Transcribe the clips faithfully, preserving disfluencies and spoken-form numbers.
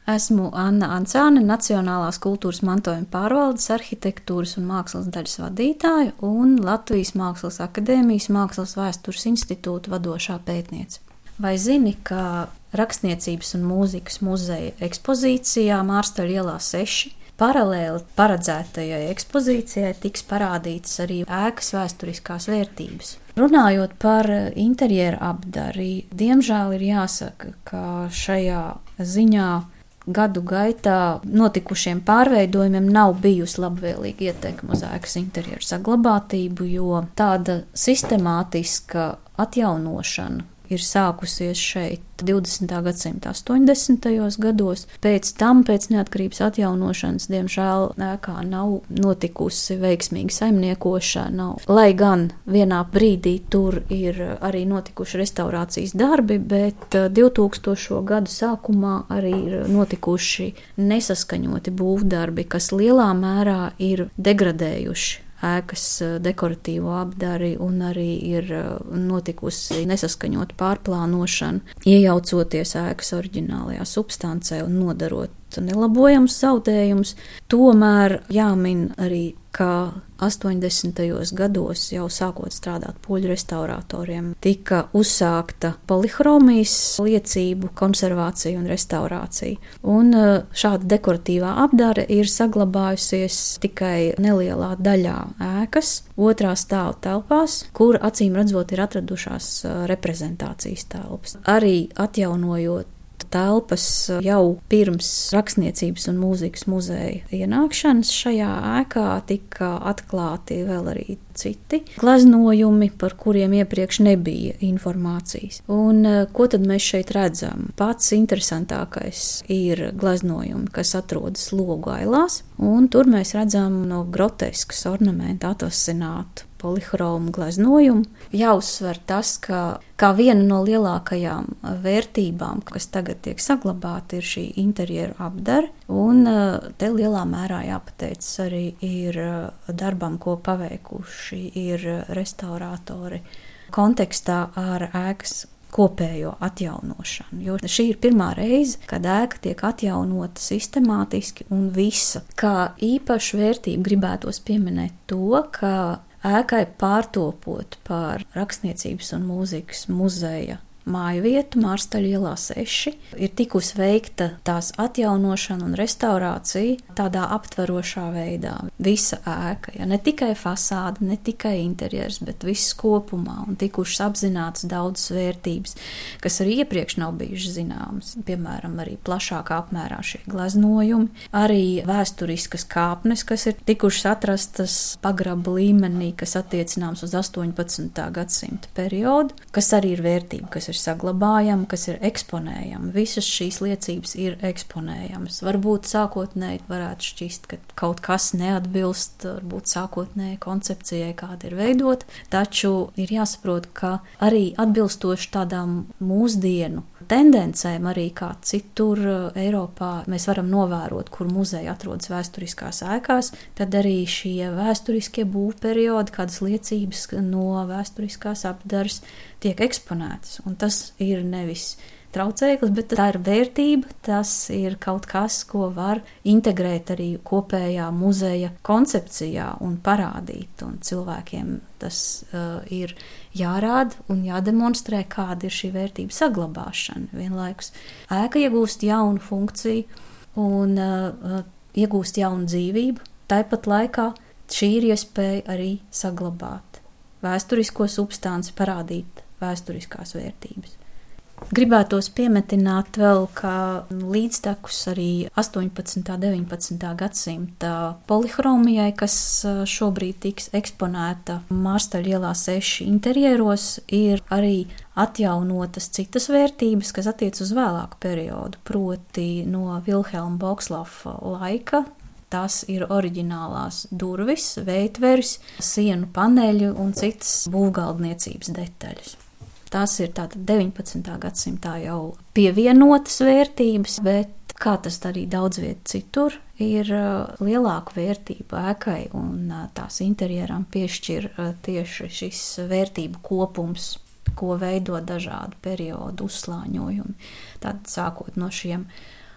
Esmu Anna Ancāne, Nacionālās kultūras mantojuma pārvaldes arhitektūras un mākslas daļas vadītāja un Latvijas Mākslas akadēmijas Mākslas vēstures institūta vadošā pētniece. Vai zini, ka Rakstniecības un mūzikas muzeja ekspozīcijā Mārstaļu ielā seši paralēli paredzētajai ekspozīcijai tiks parādītas arī ēkas vēsturiskās vērtības? Runājot par interjeru apdari, diemžēl ir jāsaka, ka šajā ziņā gadu gaitā notikušiem pārveidojumiem nav bijusi labvēlīga ietekme uz ēkas interjeru saglabātību, jo tāda sistemātiska atjaunošana ir sākusies šeit divdesmitā gadsimta astoņdesmitajos gados. Pēc tam, pēc neatkarības atjaunošanas, diemžēl ēkā nav notikusi veiksmīga saimniekošana. Lai gan vienā brīdī tur ir arī notikuši restaurācijas darbi, bet divtūkstošo gadu sākumā arī ir notikuši nesaskaņoti būvdarbi, kas lielā mērā ir degradējuši ēkas dekoratīvo apdari un arī ir notikusi nesaskaņota pārplānošana, iejaucoties ēkas oriģinālajā substancē un nodarot nelabojamus zaudējumus. Tomēr jāmin arī, ka astoņdesmitajos gados, jau sākot strādāt poļu restauratoriem, tika uzsākta polihromijas liecību konservācija un restaurācija. Un šāda dekoratīvā apdare ir saglabājusies tikai nelielā daļā ēkas, otrā stāva telpās, kur acīm redzot ir atradušās reprezentācijas telpas. Arī atjaunojot telpas jau pirms Rakstniecības un mūzikas muzeja ienākšanas šajā ēkā tika atklāti vēl arī citi gleznojumi, par kuriem iepriekš nebija informācijas. Un ko tad mēs šeit redzam? Pats interesantākais ir gleznojumi, kas atrodas logu ailās, un tur mēs redzam no groteskas ornamenta atvasinātu polihromu gleznojumu. Jāuzsver tas, ka kā viena no lielākajām vērtībām, kas tagad tiek saglabāta, ir šī interjeru apdare, un te lielā mērā jāpateic arī ir darbam, ko paveikuši ir restauratori kontekstā ar ēkas kopējo atjaunošanu, jo šī ir pirmā reize, kad ēka tiek atjaunota sistemātiski un visa. Kā īpašu vērtību gribētos pieminēt to, ka ēkai pārtopot par Rakstniecības un mūzikas muzeja māju vietu Mārstaļu ielā seši, ir tikusi veikta tās atjaunošana un restaurācija tādā aptverošā veidā. Visa ēka, ja ne tikai fasāde, ne tikai interjers, bet viss kopumā, un tikušas apzinātas daudzas vērtības, kas arī iepriekš nav bijušas zināmas. Piemēram, arī plašākā apmērā šie gleznojumi, arī vēsturiskas kāpnes, kas ir tikušas atrastas pagraba līmenī, kas attiecināms uz astoņpadsmitā gadsimta periodu, kas arī ir vērtība, kas ir saglabājama, kas ir eksponējama. Visas šīs liecības ir eksponējamas. Varbūt sākotnēji varētu šķist, ka kaut kas neatbilst, varbūt sākotnēji koncepcijai, kāda ir veidota, taču ir jāsaprot, ka arī atbilstoši tādām mūsdienu tendencēm, arī kā citur Eiropā mēs varam novērot, kur muzeja atrodas vēsturiskās ēkās, tad arī šie vēsturiskie būvperiodi, kādas liecības no vēsturiskās apdares tiek eksponētas. Un tas ir nevis traucēklis, bet tā ir vērtība, tas ir kaut kas, ko var integrēt arī kopējā muzeja koncepcijā un parādīt. Un cilvēkiem tas uh, ir jārāda un jādemonstrē, kāda ir šī vērtība saglabāšana. Vienlaikus ēka iegūst jaunu funkciju un uh, iegūst jaunu dzīvību. Tāpat laikā šī ir iespēja arī saglabāt vēsturisko substanci, parādīt vēsturiskās vērtības. Gribētos piemetināt vēl, ka līdztekus arī astoņpadsmitā un deviņpadsmitā gadsimta polihromijai, kas šobrīd tiks eksponēta Mārstaļu ielā seši interjeros, ir arī atjaunotas citas vērtības, kas attiec uz vēlāku periodu, proti no Vilhelma Bokslafa laika. Tās ir oriģinālās durvis, veitveris, sienu paneļi un citas būvgaldniecības detaļas. Tās ir tātad deviņpadsmitā gadsimtā jau pievienotas vērtības, bet kā tas arī daudz viet citur, ir lielāka vērtība ēkai un tās interjeram piešķir tieši šis vērtību kopums, ko veido dažādu periodu uzslāņojumi. Tad sākot no šiem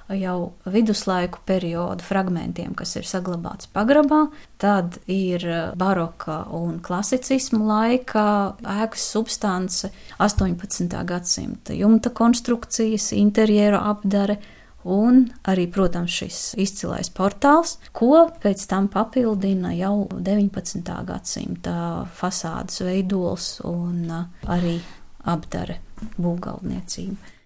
jau viduslaiku periodu fragmentiem, kas ir saglabāts pagrabā. Tad ir baroka un klasicismu laika ēkas substance, astoņpadsmitā gadsimta jumta konstrukcijas, interjera apdare un arī, protams, šis izcilais portāls, ko pēc tam papildina jau deviņpadsmitā gadsimta fasādes veidols un arī apdare būvgaldniecība.